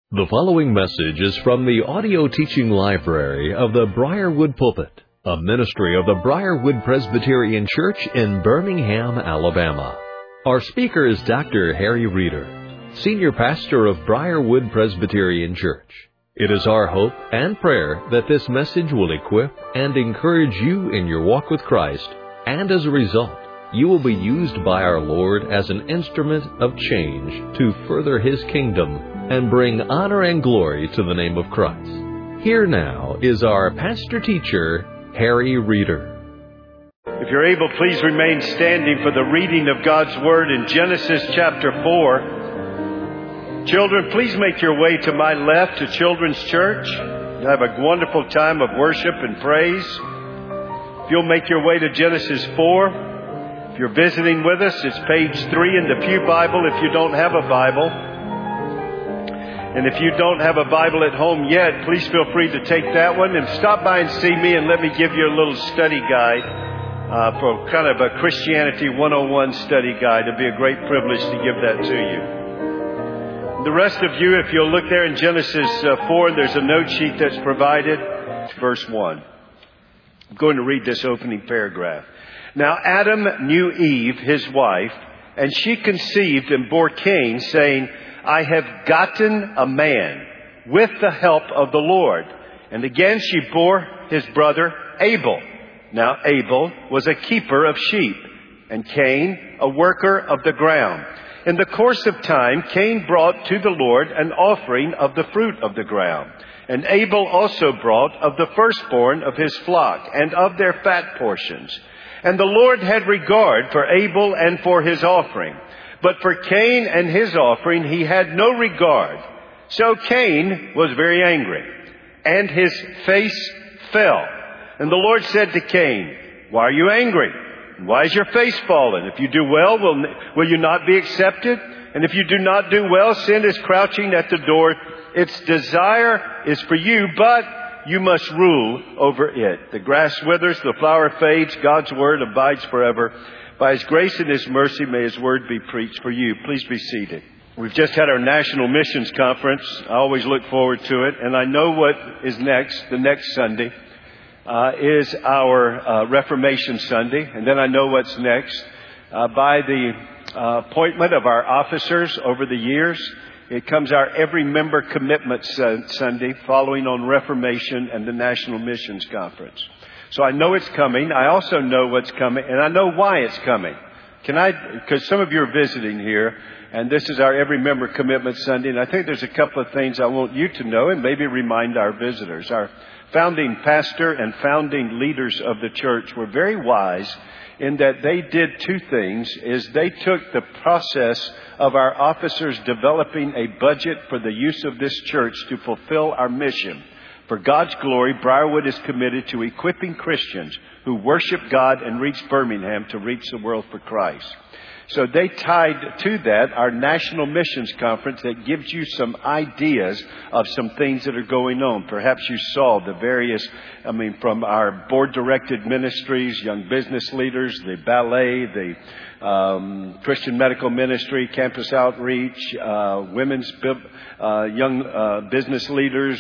The following message is from the audio teaching library of the Briarwood Pulpit, a ministry of the Briarwood Presbyterian Church in Birmingham, Alabama. Our speaker is Dr. Harry Reeder, Senior Pastor of Briarwood Presbyterian Church. It is our hope and prayer that this message will equip and encourage you in your walk with Christ, and as a result, you will be used by our Lord as an instrument of change to further His kingdom and bring honor and glory to the name of Christ. Here now is our pastor-teacher, Harry Reeder. If you're able, please remain standing for the reading of God's Word in Genesis chapter 4. Children, please make your way to my left to Children's Church. Have a wonderful time of worship and praise. If you'll make your way to Genesis 4. If you're visiting with us, it's page 3 in the Pew Bible if you don't have a Bible. And if you don't have a Bible at home yet, please feel free to take that one and stop by and see me and let me give you a little study guide for kind of a Christianity 101 study guide. It'd be a great privilege to give that to you. The rest of you, if you'll look there in Genesis 4, there's a note sheet that's provided. Verse 1. I'm going to read this opening paragraph. Now Adam knew Eve, his wife, and she conceived and bore Cain, saying, I have gotten a man with the help of the Lord. And again she bore his brother Abel. Now Abel was a keeper of sheep, and Cain a worker of the ground. In the course of time, Cain brought to the Lord an offering of the fruit of the ground. And Abel also brought of the firstborn of his flock and of their fat portions. And the Lord had regard for Abel and for his offering. But for Cain and his offering he had no regard. So Cain was very angry, and his face fell. And the Lord said to Cain, Why are you angry? Why is your face fallen? If you do well, will you not be accepted? And if you do not do well, sin is crouching at the door. Its desire is for you, but you must rule over it. The grass withers, the flower fades, God's word abides forever. By His grace and His mercy, may His word be preached for you. Please be seated. We've just had our National Missions Conference. I always look forward to it. And I know what is next. The next Sunday is our Reformation Sunday. And then I know what's next. By the appointment of our officers over the years, it comes our Every Member Commitment Sunday following on Reformation and the National Missions Conference. So I know it's coming. I also know what's coming, and I know why it's coming. Because some of you are visiting here, and this is our Every Member Commitment Sunday, and I think there's a couple of things I want you to know and maybe remind our visitors. Our founding pastor and founding leaders of the church were very wise in that they did two things. Is they took the process of our officers developing a budget for the use of this church to fulfill our mission. For God's glory, Briarwood is committed to equipping Christians who worship God and reach Birmingham to reach the world for Christ. So they tied to that our National Missions Conference that gives you some ideas of some things that are going on. Perhaps you saw the various, from our board-directed ministries, young business leaders, the ballet, the Christian Medical Ministry, Campus Outreach, women's young business leaders,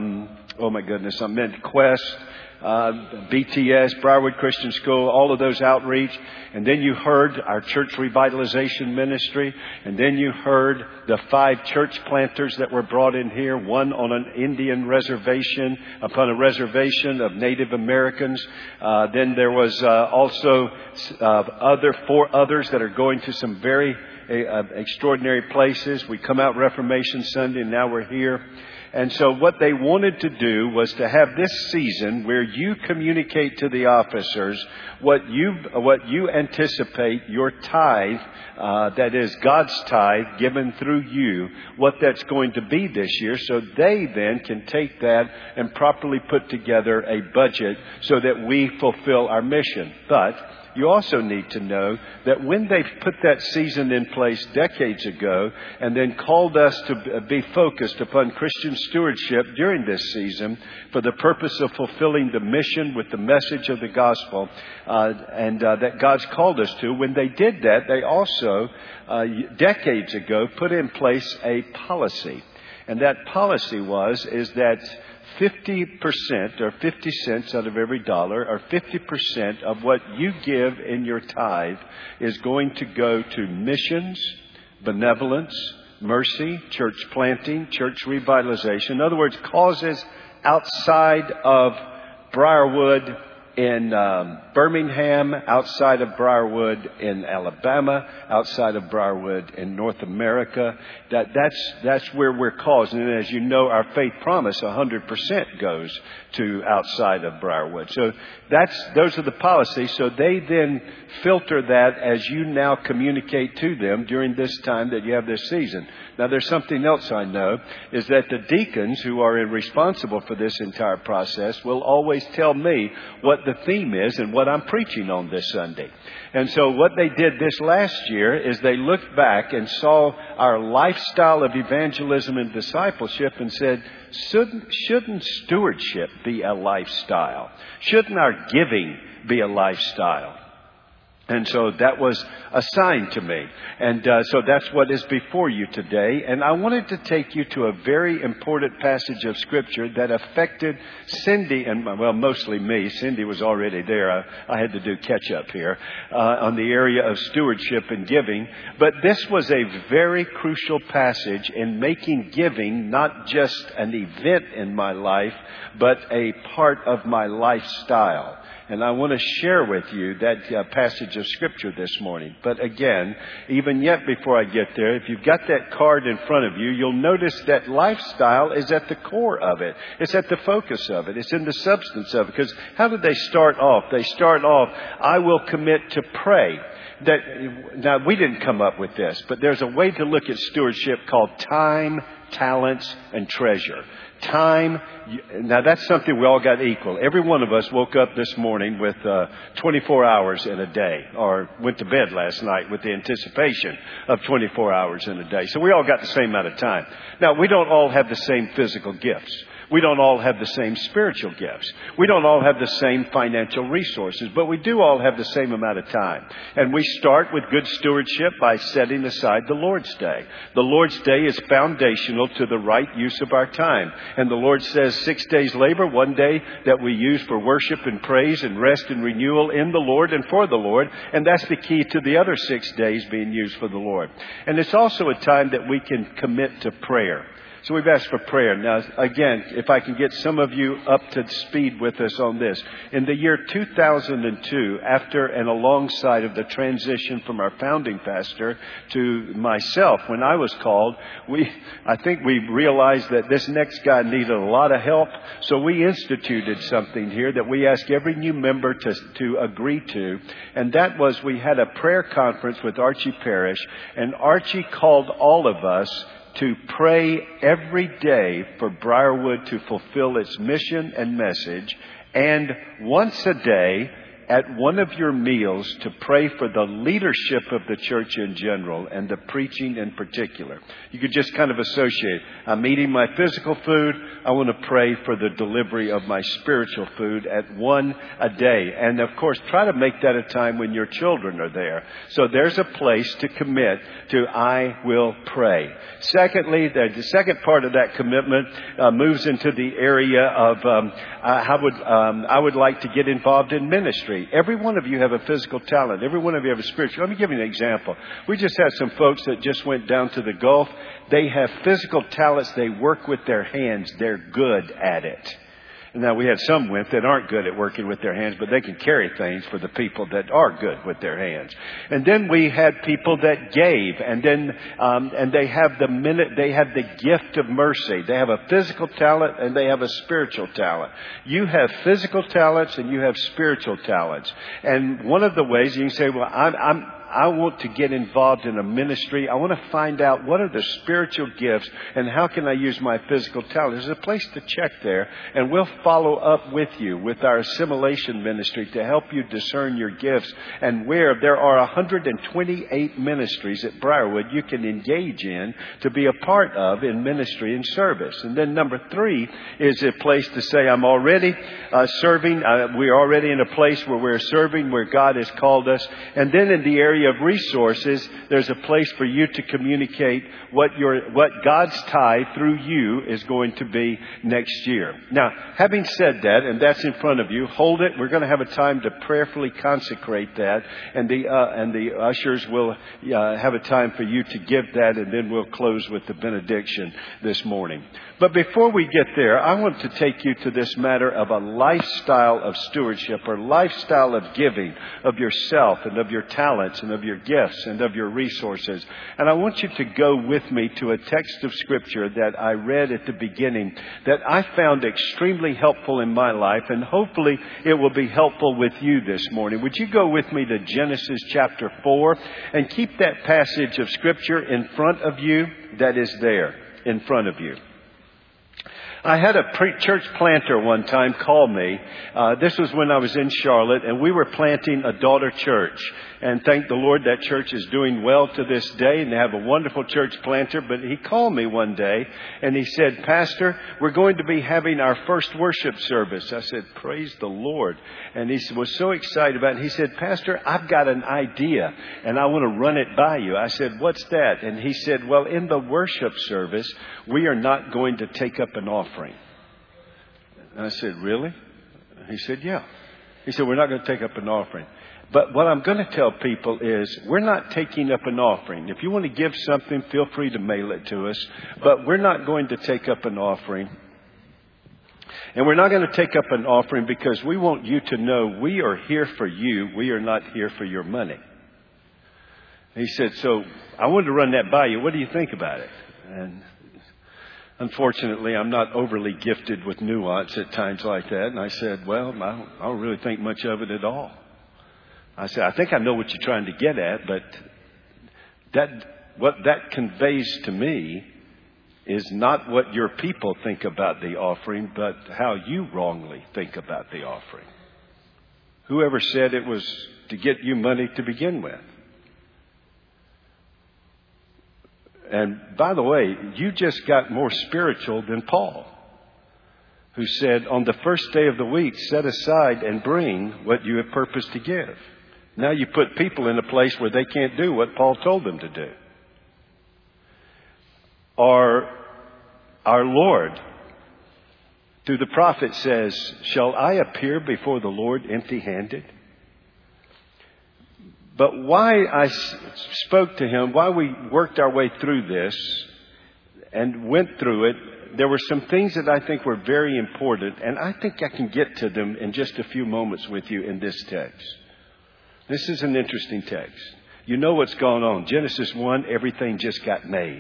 Quest, BTS, Briarwood Christian School, all of those outreach. And then you heard our church revitalization ministry. And then you heard the 5 church planters that were brought in here, one on an Indian reservation, upon a reservation of Native Americans. Then there was also 4 others that are going to some very extraordinary places. We come out Reformation Sunday, and now we're here. And so what they wanted to do was to have this season where you communicate to the officers what you anticipate your tithe, that is God's tithe given through you, what that's going to be this year, so they then can take that and properly put together a budget so that we fulfill our mission. But you also need to know that when they put that season in place decades ago and then called us to be focused upon Christian stewardship during this season for the purpose of fulfilling the mission with the message of the gospel that God's called us to, when they did that, they also decades ago put in place a policy. And that policy is that 50% or 50 cents out of every dollar, or 50% of what you give in your tithe, is going to go to missions, benevolence, mercy, church planting, church revitalization. In other words, causes outside of Briarwood in Birmingham, outside of Briarwood in Alabama, outside of Briarwood in North America. That's where we're caused. And as you know, our faith promise 100% goes to outside of Briarwood. So those are the policies. So they then filter that as you now communicate to them during this time that you have this season. Now, there's something else I know, is that the deacons who are responsible for this entire process will always tell me what the theme is and what I'm preaching on this Sunday. And so what they did this last year is they looked back and saw our lifestyle of evangelism and discipleship and said, shouldn't stewardship be a lifestyle? Shouldn't our giving be a lifestyle? And so that was assigned to me. And so that's what is before you today. And I wanted to take you to a very important passage of Scripture that affected Cindy and, well, mostly me. Cindy was already there. I had to do catch up here on the area of stewardship and giving. But this was a very crucial passage in making giving not just an event in my life, but a part of my lifestyle. And I want to share with you that passage of Scripture this morning. But again, even yet before I get there, if you've got that card in front of you, you'll notice that lifestyle is at the core of it. It's at the focus of it. It's in the substance of it. Because how did they start off? They start off, I will commit to pray. Now, we didn't come up with this, but there's a way to look at stewardship called time, talents, and treasure. Time, now that's something we all got equal. Every one of us woke up this morning with 24 hours in a day, or went to bed last night with the anticipation of 24 hours in a day. So we all got the same amount of time. Now, we don't all have the same physical gifts. We don't all have the same spiritual gifts. We don't all have the same financial resources, but we do all have the same amount of time. And we start with good stewardship by setting aside the Lord's Day. The Lord's Day is foundational to the right use of our time. And the Lord says 6 days labor, 1 day that we use for worship and praise and rest and renewal in the Lord and for the Lord. And that's the key to the other 6 days being used for the Lord. And it's also a time that we can commit to prayer. So we've asked for prayer. Now, again, if I can get some of you up to speed with us on this. In the year 2002, after and alongside of the transition from our founding pastor to myself, when I was called, I think we realized that this next guy needed a lot of help. So we instituted something here that we asked every new member to agree to. And that was, we had a prayer conference with Archie Parrish, and Archie called all of us to pray every day for Briarwood to fulfill its mission and message, and once a day at one of your meals to pray for the leadership of the church in general and the preaching in particular. You could just kind of associate, I'm eating my physical food, I want to pray for the delivery of my spiritual food at one a day. And of course, try to make that a time when your children are there. So there's a place to commit to, I will pray. Secondly, the second part of that commitment moves into the area of I would like to get involved in ministry. Every one of you have a physical talent. Every one of you have a spiritual. Let me give you an example. We just had some folks that just went down to the Gulf. They have physical talents. They work with their hands. They're good at it. Now, we had some that aren't good at working with their hands, but they can carry things for the people that are good with their hands. And then we had people that gave, and then and they have the gift of mercy. They have a physical talent and they have a spiritual talent. You have physical talents and you have spiritual talents. And one of the ways you can say, well, I want to get involved in a ministry. I want to find out what are the spiritual gifts and how can I use my physical talent. There's a place to check there, and we'll follow up with you with our assimilation ministry to help you discern your gifts, and where there are 128 ministries at Briarwood you can engage in to be a part of in ministry and service. And then number 3 is a place to say, I'm already serving. We're already in a place where we're serving, where God has called us. And then in the area area of resources, there's a place for you to communicate what God's tithe through you is going to be next year. Now, having said that, and that's in front of you, hold it. We're going to have a time to prayerfully consecrate that, and the ushers will have a time for you to give that, and then we'll close with the benediction this morning. But before we get there, I want to take you to this matter of a lifestyle of stewardship, or lifestyle of giving of yourself and of your talents and of your gifts and of your resources. And I want you to go with me to a text of Scripture that I read at the beginning that I found extremely helpful in my life, and hopefully it will be helpful with you this morning. Would you go with me to Genesis chapter 4 and keep that passage of Scripture in front of you? That is there in front of you. I had a church planter one time call me. This was when I was in Charlotte, and we were planting a daughter church. And thank the Lord that church is doing well to this day, and they have a wonderful church planter. But he called me one day, and he said, "Pastor, we're going to be having our first worship service." I said, "Praise the Lord." And he was so excited about it. He said, "Pastor, I've got an idea, and I want to run it by you." I said, "What's that?" And he said, "Well, in the worship service, we are not going to take up an offering." And I said, "Really?" He said, "Yeah." He said, "We're not going to take up an offering. But what I'm going to tell people is we're not taking up an offering. If you want to give something, feel free to mail it to us. But we're not going to take up an offering. And we're not going to take up an offering because we want you to know we are here for you. We are not here for your money." He said, "So I wanted to run that by you. What do you think about it?" And unfortunately, I'm not overly gifted with nuance at times like that. And I said, "Well, I don't really think much of it at all." I said, "I think I know what you're trying to get at, but what that conveys to me is not what your people think about the offering, but how you wrongly think about the offering. Whoever said it was to get you money to begin with?" And by the way, you just got more spiritual than Paul, who said, "On the first day of the week, set aside and bring what you have purposed to give." Now you put people in a place where they can't do what Paul told them to do. Our Lord, through the prophet, says, "Shall I appear before the Lord empty-handed?" But why I spoke to him, why we worked our way through this and went through it, there were some things that I think were very important, and I think I can get to them in just a few moments with you in this text. This is an interesting text. You know what's going on. Genesis 1, everything just got made.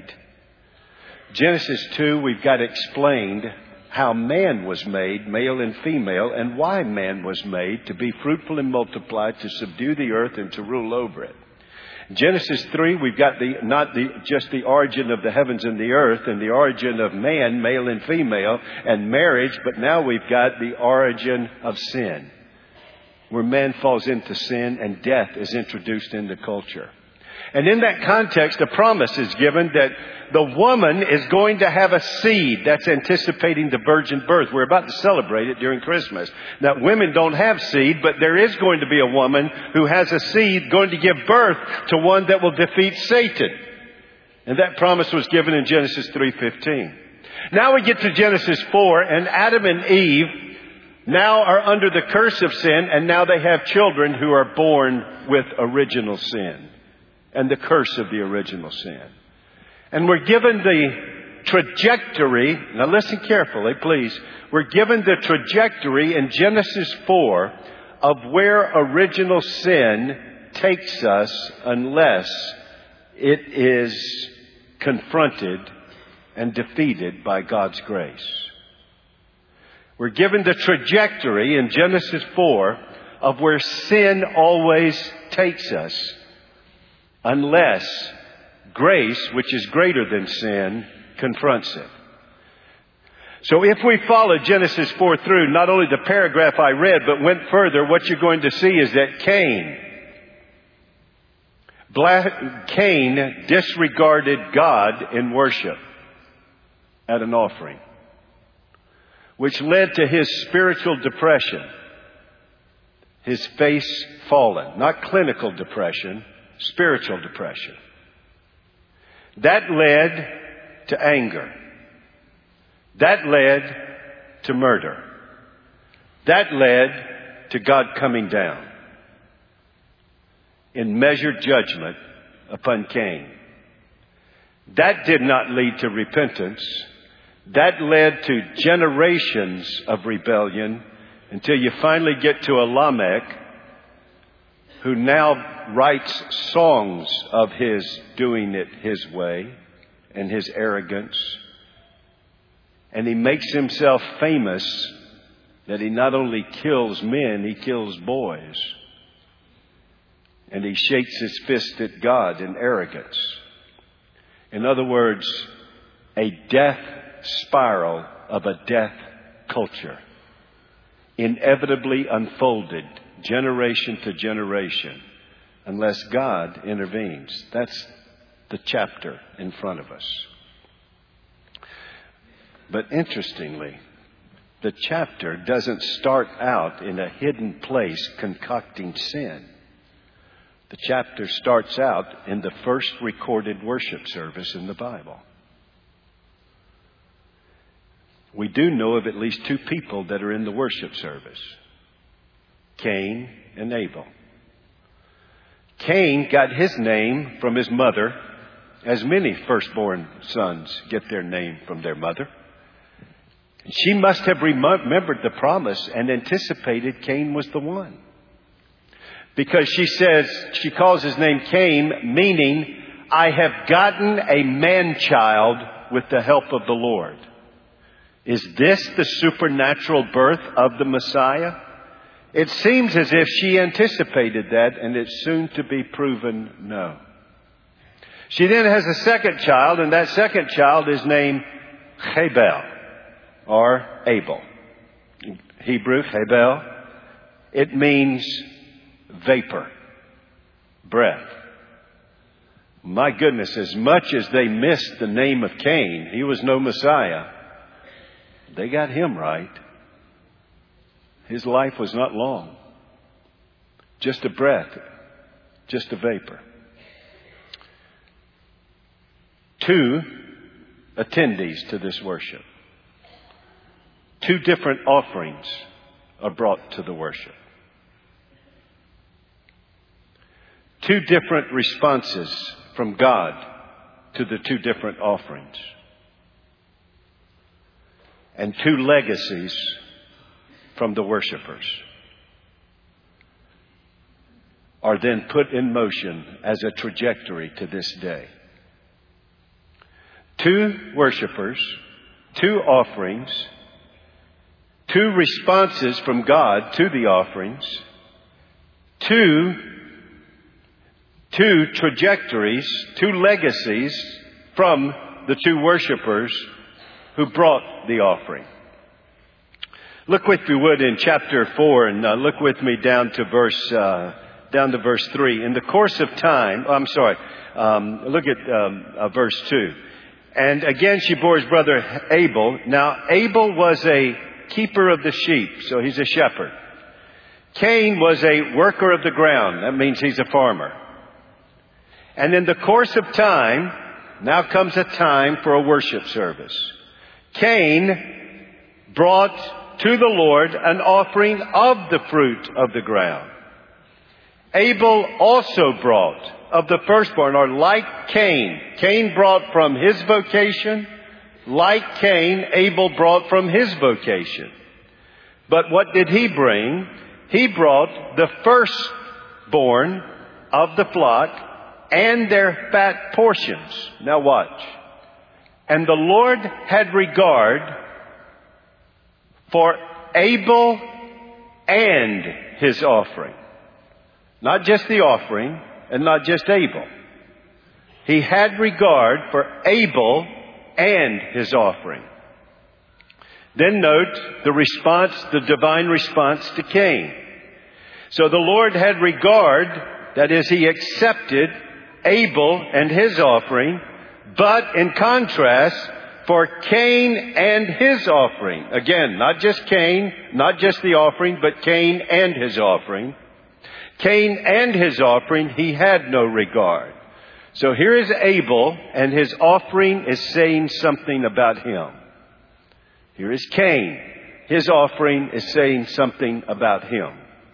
Genesis 2, we've got explained how man was made, male and female, and why man was made, to be fruitful and multiply, to subdue the earth and to rule over it. Genesis 3, we've got not just the origin of the heavens and the earth and the origin of man, male and female, and marriage, but now we've got the origin of sin, where man falls into sin and death is introduced into culture. And in that context, a promise is given that the woman is going to have a seed. That's anticipating the virgin birth. We're about to celebrate it during Christmas. Now, women don't have seed, but there is going to be a woman who has a seed going to give birth to one that will defeat Satan. And that promise was given in Genesis 3:15. Now we get to Genesis 4, and Adam and Eve now are under the curse of sin, and now they have children who are born with original sin and the curse of the original sin. And we're given the trajectory. Now listen carefully, please. We're given the trajectory in Genesis 4 of where original sin takes us unless it is confronted and defeated by God's grace. We're given the trajectory in Genesis 4 of where sin always takes us unless grace, which is greater than sin, confronts it. So if we follow Genesis 4 through, not only the paragraph I read, but went further, what you're going to see is that Cain disregarded God in worship at an offering, which led to his spiritual depression, his face fallen. Not clinical depression, spiritual depression. That led to anger. That led to murder. That led to God coming down in measured judgment upon Cain. That did not lead to repentance. That led to generations of rebellion until you finally get to a Lamech who now writes songs of his doing it his way and his arrogance. And he makes himself famous that he not only kills men, he kills boys. And he shakes his fist at God in arrogance. In other words, a death spiral of a death culture, inevitably unfolded generation to generation, unless God intervenes. That's the chapter in front of us. But interestingly, the chapter doesn't start out in a hidden place concocting sin. The chapter starts out in the first recorded worship service in the Bible. We do know of at least two people that are in the worship service: Cain and Abel. Cain got his name from his mother, as many firstborn sons get their name from their mother. And she must have remembered the promise and anticipated Cain was the one. Because she calls his name Cain, meaning, I have gotten a man-child with the help of the Lord. Is this the supernatural birth of the Messiah? It seems as if she anticipated that, and it's soon to be proven no. She then has a second child, and that second child is named Hebel, or Abel. In Hebrew, Hebel, it means vapor, breath. My goodness, as much as they missed the name of Cain, he was no Messiah, they got him right. His life was not long. Just a breath, just a vapor. Two attendees to this worship. Two different offerings are brought to the worship. Two different responses from God to the two different offerings. And two legacies from the worshipers are then put in motion as a trajectory to this day. Two worshipers, two offerings, two responses from God to the offerings, two trajectories, two legacies from the two worshipers who brought the offering. Look, if you would, in chapter 4, and look with me down to verse 3. In the course of time, look at verse 2. And again she bore his brother Abel. Now Abel was a keeper of the sheep, so he's a shepherd. Cain was a worker of the ground. That means he's a farmer. And in the course of time, now comes a time for a worship service. Cain brought to the Lord an offering of the fruit of the ground. Abel also brought of the firstborn, or like Cain. Cain brought from his vocation. Like Cain, Abel brought from his vocation. But what did he bring? He brought the firstborn of the flock and their fat portions. Now watch. And the Lord had regard for Abel and his offering. Not just the offering and not just Abel. He had regard for Abel and his offering. Then note the divine response to Cain. So the Lord had regard, that is, he accepted Abel and his offering, but in contrast, for Cain and his offering. Again, not just Cain, not just the offering, but Cain and his offering. Cain and his offering, he had no regard. So here is Abel, and his offering is saying something about him. Here is Cain. His offering is saying something about him.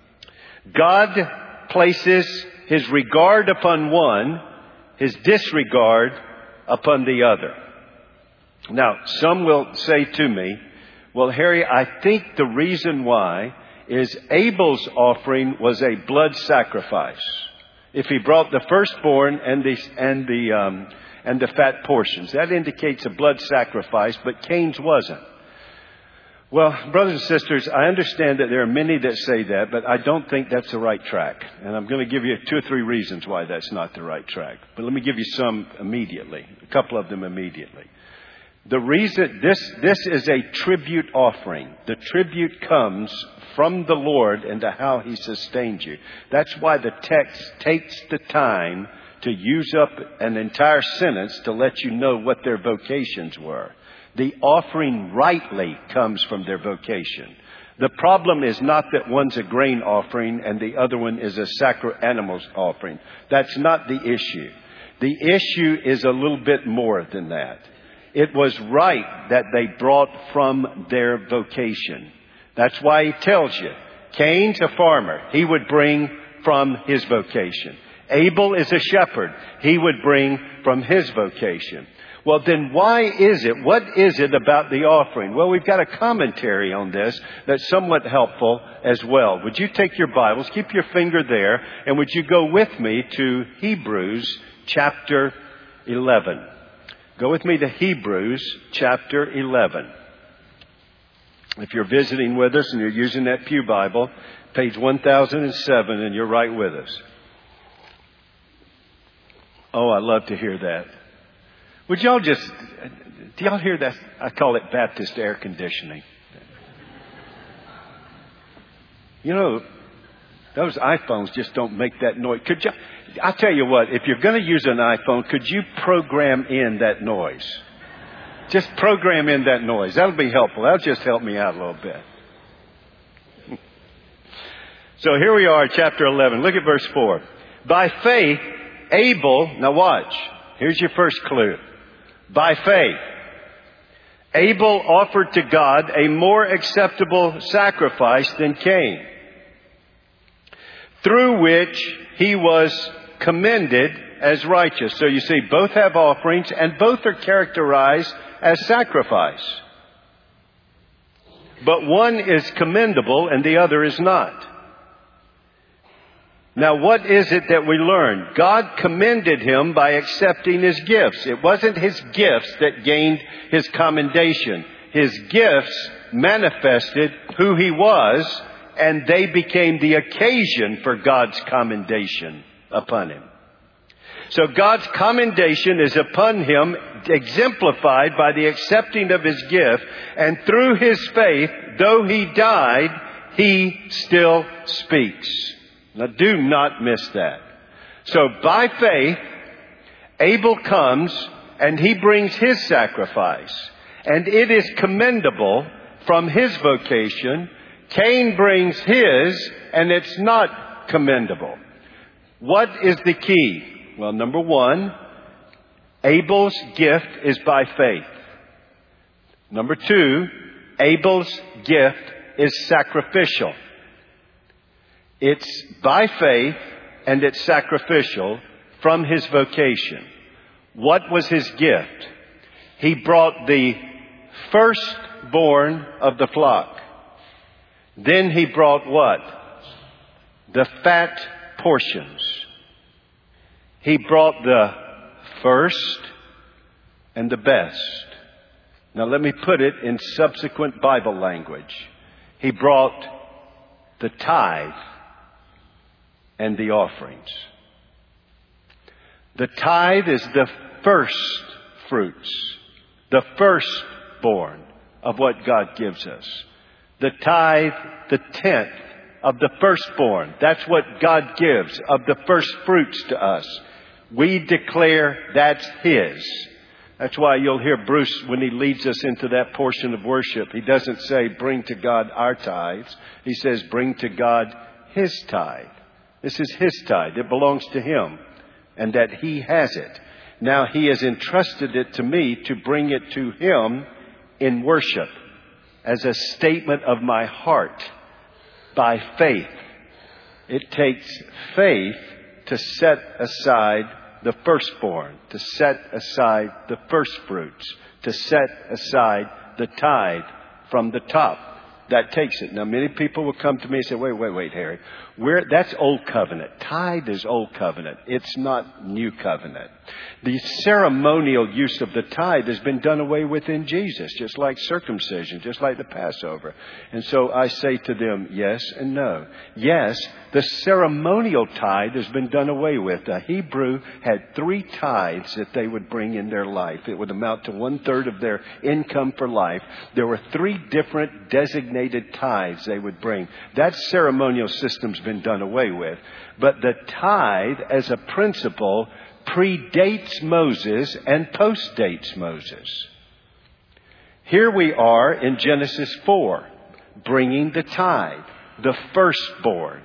God places his regard upon one, his disregard upon the other. Now, some will say to me, well, Harry, I think the reason why is Abel's offering was a blood sacrifice. If he brought the firstborn and the fat portions, that indicates a blood sacrifice, but Cain's wasn't. Well, brothers and sisters, I understand that there are many that say that, but I don't think that's the right track. And I'm going to give you 2 or 3 reasons why that's not the right track. But let me give you some immediately, a couple of them immediately. The reason, this is a tribute offering. The tribute comes from the Lord into how He sustains you. That's why the text takes the time to use up an entire sentence to let you know what their vocations were. The offering rightly comes from their vocation. The problem is not that one's a grain offering and the other one is a animal's offering. That's not the issue. The issue is a little bit more than that. It was right that they brought from their vocation. That's why he tells you, Cain's a farmer. He would bring from his vocation. Abel is a shepherd. He would bring from his vocation. Well, then why is it? What is it about the offering? Well, we've got a commentary on this that's somewhat helpful as well. Would you take your Bibles, keep your finger there, and would you go with me to Hebrews chapter 11? Go with me to Hebrews chapter 11. If you're visiting with us and you're using that Pew Bible, page 1007, and you're right with us. Oh, I love to hear that. Would y'all do y'all hear that? I call it Baptist air conditioning. You know, those iPhones just don't make that noise. I'll tell you what, if you're going to use an iPhone, could you program in that noise? Just program in that noise. That'll be helpful. That'll just help me out a little bit. So here we are, chapter 11. Look at verse 4. By faith, Abel, now watch. Here's your first clue. By faith, Abel offered to God a more acceptable sacrifice than Cain, through which he was commended as righteous. So you see, both have offerings and both are characterized as sacrifice. But one is commendable and the other is not. Now, what is it that we learn? God commended him by accepting his gifts. It wasn't his gifts that gained his commendation. His gifts manifested who he was, and they became the occasion for God's commendation upon him. So God's commendation is upon him, exemplified by the accepting of his gift, and through his faith, though he died, he still speaks. Now, do not miss that. So by faith, Abel comes and he brings his sacrifice. And it is commendable from his vocation. Cain brings his and it's not commendable. What is the key? Well, number one, Abel's gift is by faith. Number two, Abel's gift is sacrificial. It's by faith and it's sacrificial from his vocation. What was his gift? He brought the firstborn of the flock. Then he brought what? The fat portions. He brought the first and the best. Now let me put it in subsequent Bible language. He brought the tithe and the offerings. The tithe is the first fruits, the firstborn of what God gives us. The tithe, the 10th of the firstborn. That's what God gives of the first fruits to us. We declare that's His. That's why you'll hear Bruce, when he leads us into that portion of worship, he doesn't say bring to God our tithes. He says bring to God His tithe. This is His tithe. It belongs to Him, and that He has it. Now He has entrusted it to me to bring it to Him in worship as a statement of my heart by faith. It takes faith to set aside the firstborn, to set aside the first fruits, to set aside the tithe from the top. That takes it. Now, many people will come to me and say, wait, Harry. That's Old Covenant. Tithe is Old Covenant. It's not New Covenant. The ceremonial use of the tithe has been done away with in Jesus, just like circumcision, just like the Passover. And so I say to them, yes and no. Yes, the ceremonial tithe has been done away with. A Hebrew had 3 tithes that they would bring in their life. It would amount to 1/3 of their income for life. There were 3 different designated tithes they would bring. That ceremonial system's been done away with. But the tithe as a principle predates Moses and postdates Moses. Here we are in Genesis 4, bringing the tithe, the firstborn,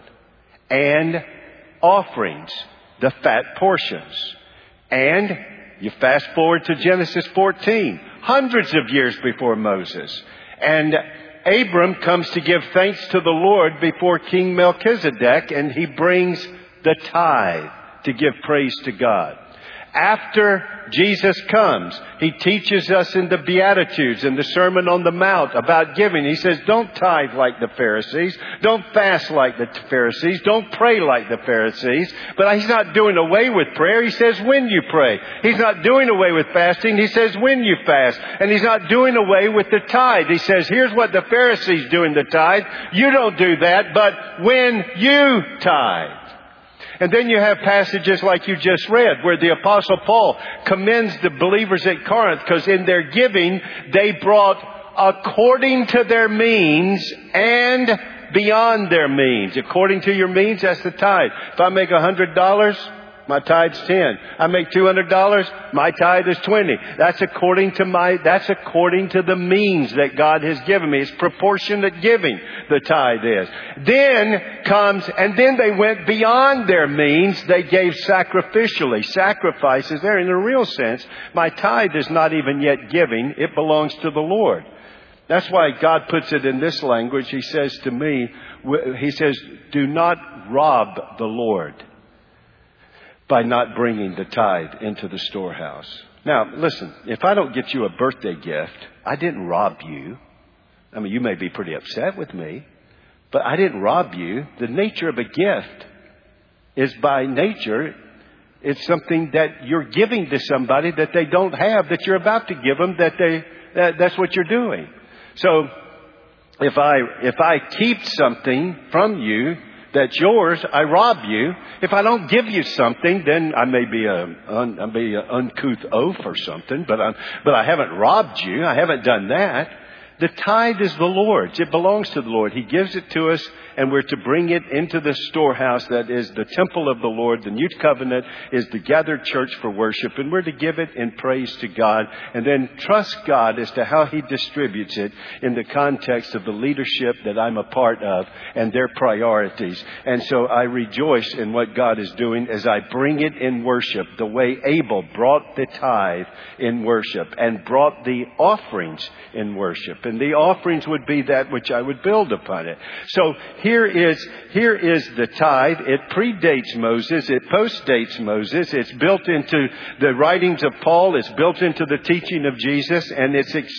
and offerings, the fat portions. And you fast forward to Genesis 14, hundreds of years before Moses. And Abram comes to give thanks to the Lord before King Melchizedek, and he brings the tithe to give praise to God. After Jesus comes, He teaches us in the Beatitudes and the Sermon on the Mount about giving. He says, don't tithe like the Pharisees. Don't fast like the Pharisees. Don't pray like the Pharisees. But He's not doing away with prayer. He says when you pray. He's not doing away with fasting. He says when you fast. And He's not doing away with the tithe. He says, here's what the Pharisees do in the tithe. You don't do that, but when you tithe. And then you have passages like you just read where the Apostle Paul commends the believers at Corinth because in their giving they brought according to their means and beyond their means. According to your means, that's the tithe. If I make $100, my tithe's 10. I make $200, my tithe is 20. That's according to the means that God has given me. It's proportionate giving, the tithe is. Then they went beyond their means. They gave sacrificially. Sacrifices there. In a real sense, my tithe is not even yet giving. It belongs to the Lord. That's why God puts it in this language. He says to me, He says, do not rob the Lord by not bringing the tithe into the storehouse. Now, listen, if I don't get you a birthday gift, I didn't rob you. I mean, you may be pretty upset with me, but I didn't rob you. The nature of a gift is by nature, it's something that you're giving to somebody that they don't have, that you're about to give them, that's what you're doing. So, if I keep something from you that's yours, I rob you. If I don't give you something, then I may be an uncouth oaf or something, but I haven't robbed you. I haven't done that. The tithe is the Lord's. It belongs to the Lord. He gives it to us, and we're to bring it into the storehouse that is the temple of the Lord. The new covenant is the gathered church for worship, and we're to give it in praise to God, and then trust God as to how He distributes it in the context of the leadership that I'm a part of and their priorities. And so I rejoice in what God is doing as I bring it in worship, the way Abel brought the tithe in worship and brought the offerings in worship. And the offerings would be that which I would build upon it. So here is the tithe. It predates Moses. It postdates Moses. It's built into the writings of Paul. It's built into the teaching of Jesus. And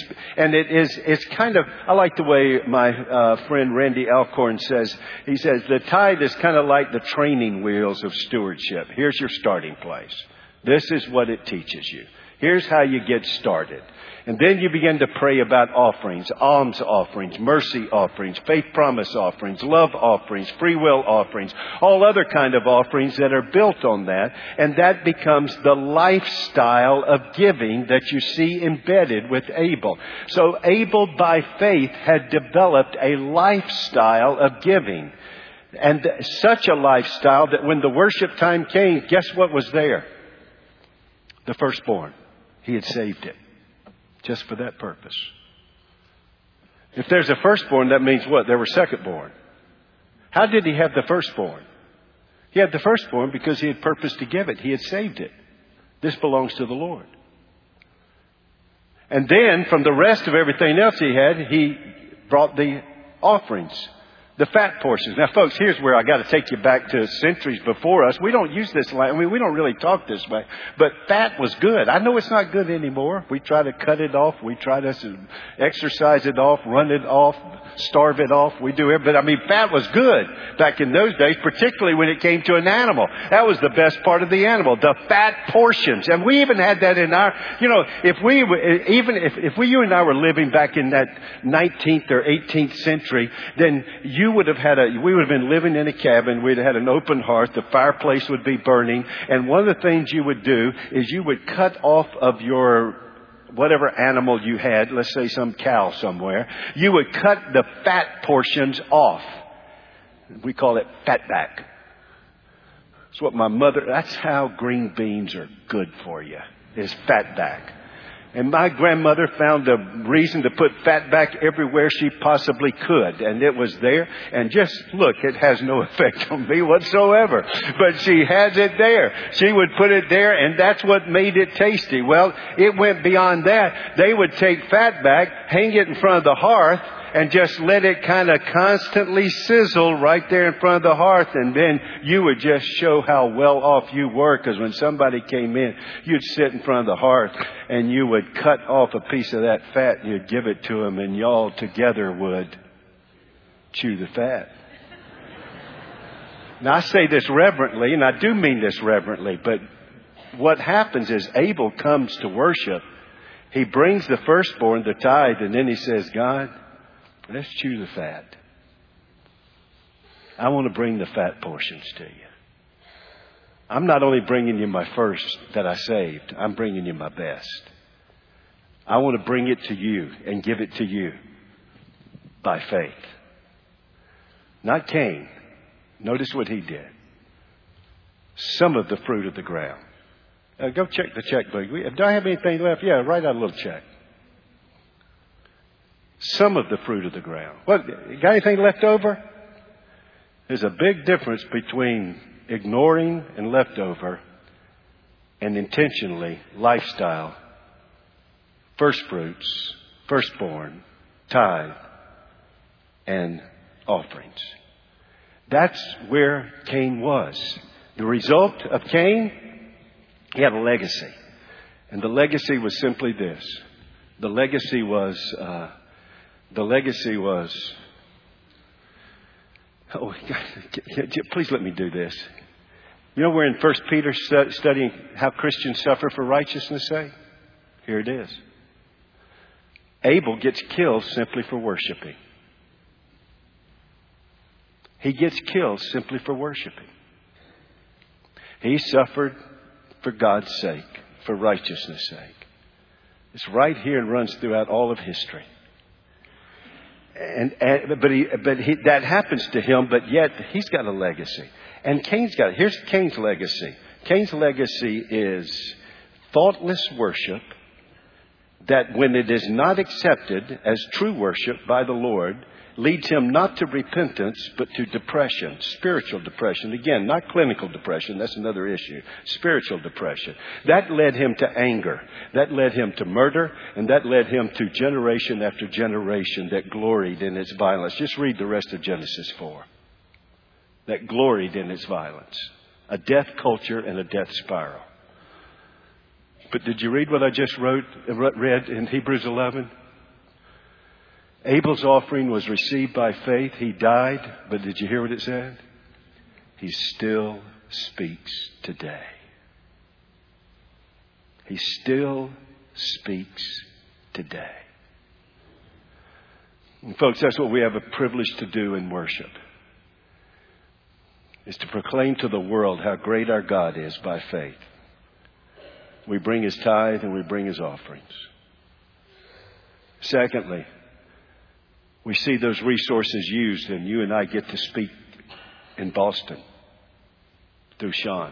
it's kind of, I like the way my friend Randy Alcorn says. He says the tithe is kind of like the training wheels of stewardship. Here's your starting place. This is what it teaches you. Here's how you get started. And then you begin to pray about offerings, alms offerings, mercy offerings, faith promise offerings, love offerings, free will offerings, all other kind of offerings that are built on that. And that becomes the lifestyle of giving that you see embedded with Abel. So Abel, by faith, had developed a lifestyle of giving. And such a lifestyle that when the worship time came, guess what was there? The firstborn. He had saved it. Just for that purpose. If there's a firstborn, that means what? There were secondborn. How did he have the firstborn? He had the firstborn because he had purposed to give it. He had saved it. This belongs to the Lord. And then from the rest of everything else he had, he brought the offerings, the fat portions. Now, folks, here's where I got to take you back to centuries before us. We don't use this line. I mean, we don't really talk this way. But fat was good. I know it's not good anymore. We try to cut it off. We try to exercise it off, run it off, starve it off. We do it. But I mean, fat was good back in those days, particularly when it came to an animal. That was the best part of the animal, the fat portions. And we even had that in our, if you and I were living back in that 19th or 18th century, then we would have been living in a cabin. We'd have had an open hearth. The fireplace would be burning. And one of the things you would do is you would cut off of your whatever animal you had, let's say some cow somewhere, you would cut the fat portions off. We call it fatback. That's how green beans are good for you, is fatback. And my grandmother found a reason to put fatback everywhere she possibly could. And it was there. And just look, it has no effect on me whatsoever. But she has it there. She would put it there, and that's what made it tasty. Well, it went beyond that. They would take fatback, hang it in front of the hearth, and just let it kind of constantly sizzle right there in front of the hearth. And then you would just show how well off you were, because when somebody came in, you'd sit in front of the hearth and you would cut off a piece of that fat and you'd give it to them, and y'all together would chew the fat. Now, I say this reverently, and I do mean this reverently, but what happens is Abel comes to worship. He brings the firstborn, the tithe, and then he says, God, let's chew the fat. I want to bring the fat portions to you. I'm not only bringing you my first that I saved, I'm bringing you my best. I want to bring it to you and give it to you by faith. Not Cain. Notice what he did. Some of the fruit of the ground. Go check the checkbook. Do I have anything left? Yeah, write out a little check. Some of the fruit of the ground. What? Got anything left over? There's a big difference between ignoring and leftover and intentionally lifestyle, first fruits, firstborn, tithe, and offerings. That's where Cain was. The result of Cain, he had a legacy. And the legacy was simply this. The legacy was, oh, please let me do this. We're in 1 Peter studying how Christians suffer for righteousness' sake. Here it is. Abel gets killed simply for worshiping. He gets killed simply for worshiping. He suffered for God's sake, for righteousness' sake. It's right here and runs throughout all of history. That happens to him, but yet he's got a legacy. And here's Cain's legacy. Cain's legacy is thoughtless worship that, when it is not accepted as true worship by the Lord, leads him not to repentance, but to depression, spiritual depression. Again, not clinical depression. That's another issue. Spiritual depression. That led him to anger. That led him to murder. And that led him to generation after generation that gloried in its violence. Just read the rest of Genesis 4. That gloried in its violence. A death culture and a death spiral. But did you read what I just read in Hebrews 11? Abel's offering was received by faith. He died, but did you hear what it said? He still speaks today. He still speaks today. And folks, that's what we have a privilege to do in worship. Is to proclaim to the world how great our God is by faith. We bring His tithe and we bring His offerings. Secondly, we see those resources used, and you and I get to speak in Boston through Sean.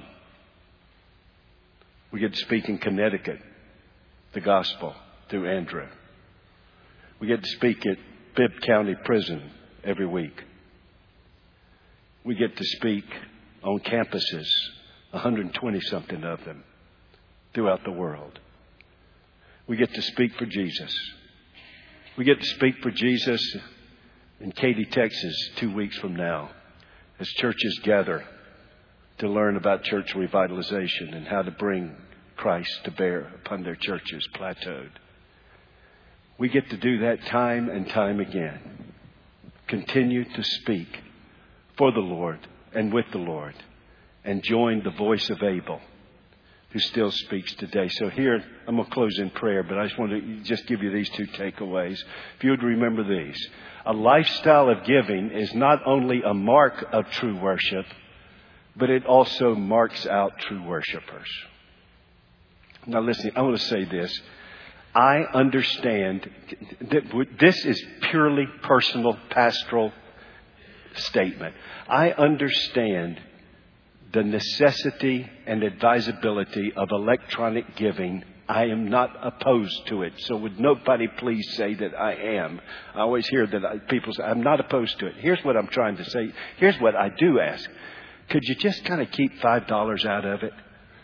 We get to speak in Connecticut, the gospel, through Andrew. We get to speak at Bibb County Prison every week. We get to speak on campuses, 120-something of them throughout the world. We get to speak for Jesus. We get to speak for Jesus in Katy, Texas, 2 weeks from now, as churches gather to learn about church revitalization and how to bring Christ to bear upon their churches plateaued. We get to do that time and time again. Continue to speak for the Lord and with the Lord, and join the voice of Abel, who still speaks today. So here, I'm going to close in prayer, but I just want to just give you these 2 takeaways. If you would remember these. A lifestyle of giving is not only a mark of true worship, but it also marks out true worshipers. Now listen, I want to say this. I understand that this is purely personal, pastoral statement. I understand the necessity and advisability of electronic giving. I am not opposed to it. So would nobody please say that I am. I always hear that people say, I'm not opposed to it. Here's what I'm trying to say. Here's what I do ask. Could you just kind of keep $5 out of it?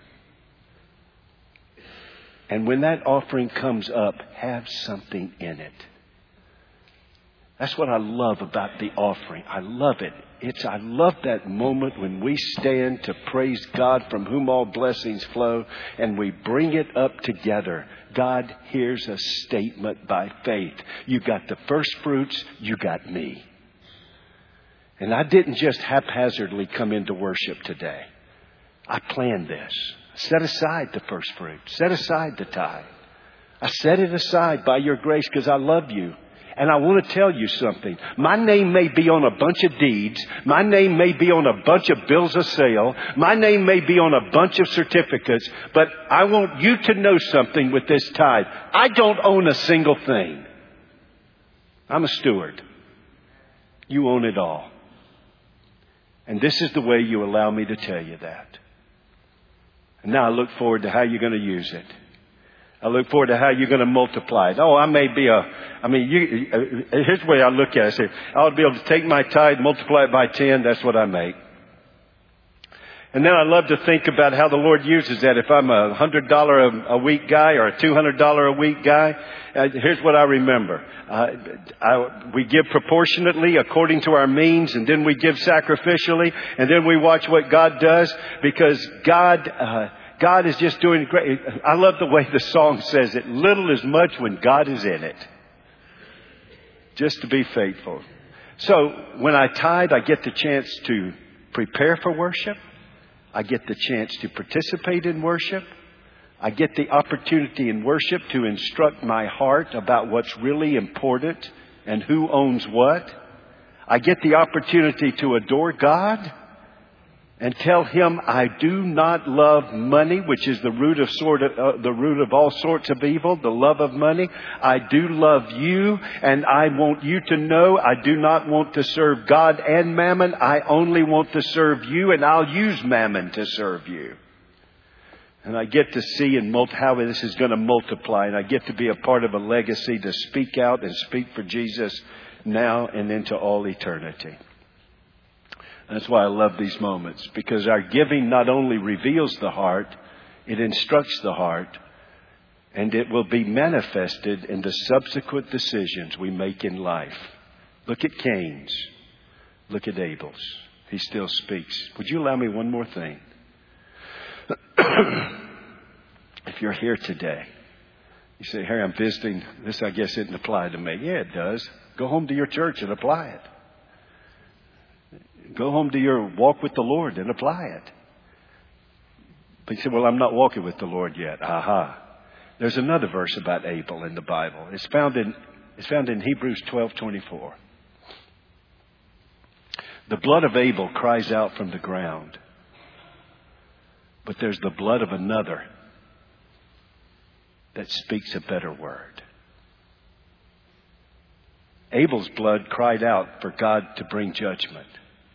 And when that offering comes up, have something in it. That's what I love about the offering. I love it. I love that moment when we stand to praise God, from whom all blessings flow, and we bring it up together. God, here's a statement by faith. You got the first fruits, you got me. And I didn't just haphazardly come into worship today. I planned this. Set aside the first fruit. Set aside the tithe. I set it aside by your grace because I love you. And I want to tell you something. My name may be on a bunch of deeds. My name may be on a bunch of bills of sale. My name may be on a bunch of certificates. But I want you to know something with this tithe. I don't own a single thing. I'm a steward. You own it all. And this is the way you allow me to tell you that. And now I look forward to how you're going to use it. I look forward to how you're going to multiply it. Oh, here's the way I look at it. I say, I ought to be able to take my tithe, multiply it by 10. That's what I make. And then I love to think about how the Lord uses that. If I'm a $100 a week guy or a $200 a week guy, here's what I remember. We give proportionately according to our means, and then we give sacrificially, and then we watch what God does, because God is just doing great. I love the way the song says it. Little is much when God is in it. Just to be faithful. So when I tithe, I get the chance to prepare for worship. I get the chance to participate in worship. I get the opportunity in worship to instruct my heart about what's really important and who owns what. I get the opportunity to adore God and tell Him I do not love money, which is the root of all sorts of evil, the love of money. I do love you, and I want you to know I do not want to serve God and mammon. I only want to serve you, and I'll use mammon to serve you. And I get to see how this is going to multiply, and I get to be a part of a legacy to speak out and speak for Jesus now and into all eternity. That's why I love these moments, because our giving not only reveals the heart, it instructs the heart, and it will be manifested in the subsequent decisions we make in life. Look at Cain's. Look at Abel's. He still speaks. Would you allow me one more thing? If you're here today, you say, Harry, I'm visiting. This, I guess, didn't apply to me. Yeah, it does. Go home to your church and apply it. Go home to your walk with the Lord and apply it. But you say, well, I'm not walking with the Lord yet. Aha. There's another verse about Abel in the Bible. It's found in Hebrews 12:24. The blood of Abel cries out from the ground. But there's the blood of another that speaks a better word. Abel's blood cried out for God to bring judgment.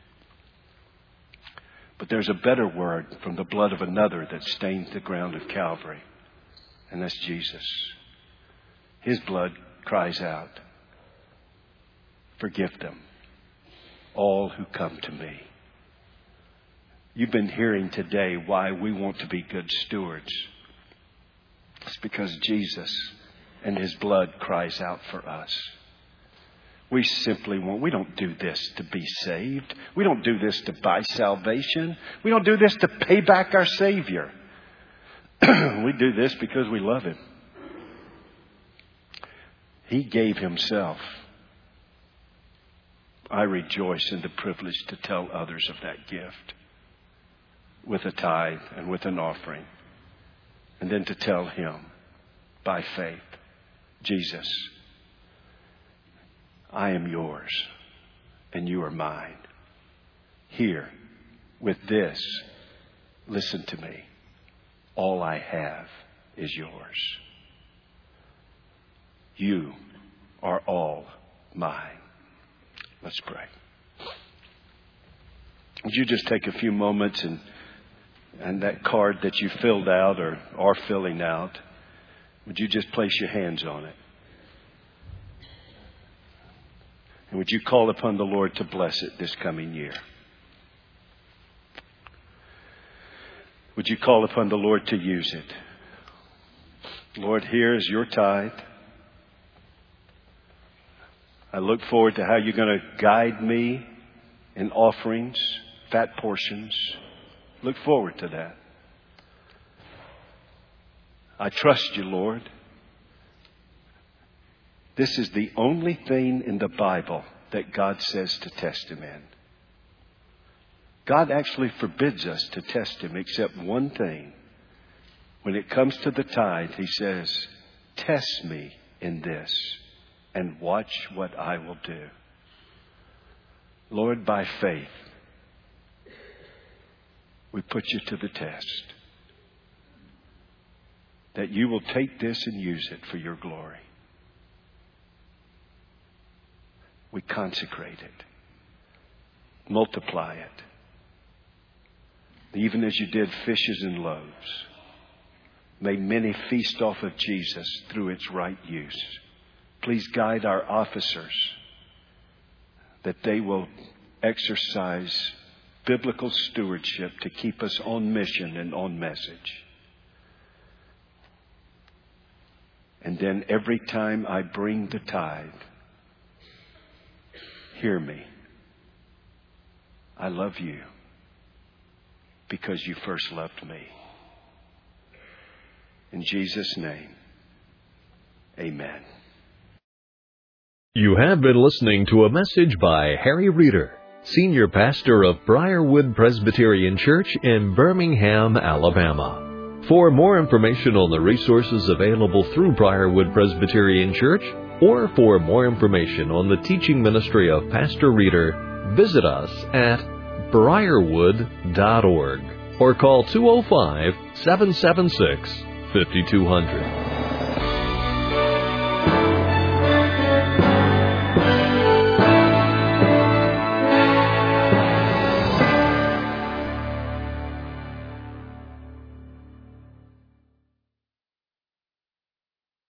But there's a better word from the blood of another that stains the ground of Calvary. And that's Jesus. His blood cries out, forgive them, all who come to me. You've been hearing today why we want to be good stewards. It's because Jesus and His blood cries out for us. We don't do this to be saved. We don't do this to buy salvation. We don't do this to pay back our Savior. We do this because we love Him. He gave Himself. I rejoice in the privilege to tell others of that gift with a tithe and with an offering. And then to tell Him by faith, Jesus, I am yours and you are mine. Here, with this, listen to me. All I have is yours. You are all mine. Let's pray. Would you just take a few moments and that card that you filled out or are filling out, would you just place your hands on it? And would you call upon the Lord to bless it this coming year? Would you call upon the Lord to use it? Lord, here is your tithe. I look forward to how you're going to guide me in offerings, fat portions. Look forward to that. I trust you, Lord. This is the only thing in the Bible that God says to test Him in. God actually forbids us to test Him except one thing. When it comes to the tithe, He says, test me in this and watch what I will do. Lord, by faith, we put you to the test. That you will take this and use it for your glory. We consecrate it. Multiply it. Even as you did fishes and loaves. May many feast off of Jesus through its right use. Please guide our officers that they will exercise biblical stewardship to keep us on mission and on message. And then every time I bring the tithe, hear me. I love you because you first loved me. In Jesus' name, amen. You have been listening to a message by Harry Reeder, Senior Pastor of Briarwood Presbyterian Church in Birmingham, Alabama. For more information on the resources available through Briarwood Presbyterian Church, or for more information on the teaching ministry of Pastor Reeder, visit us at briarwood.org or call 205-776-5200.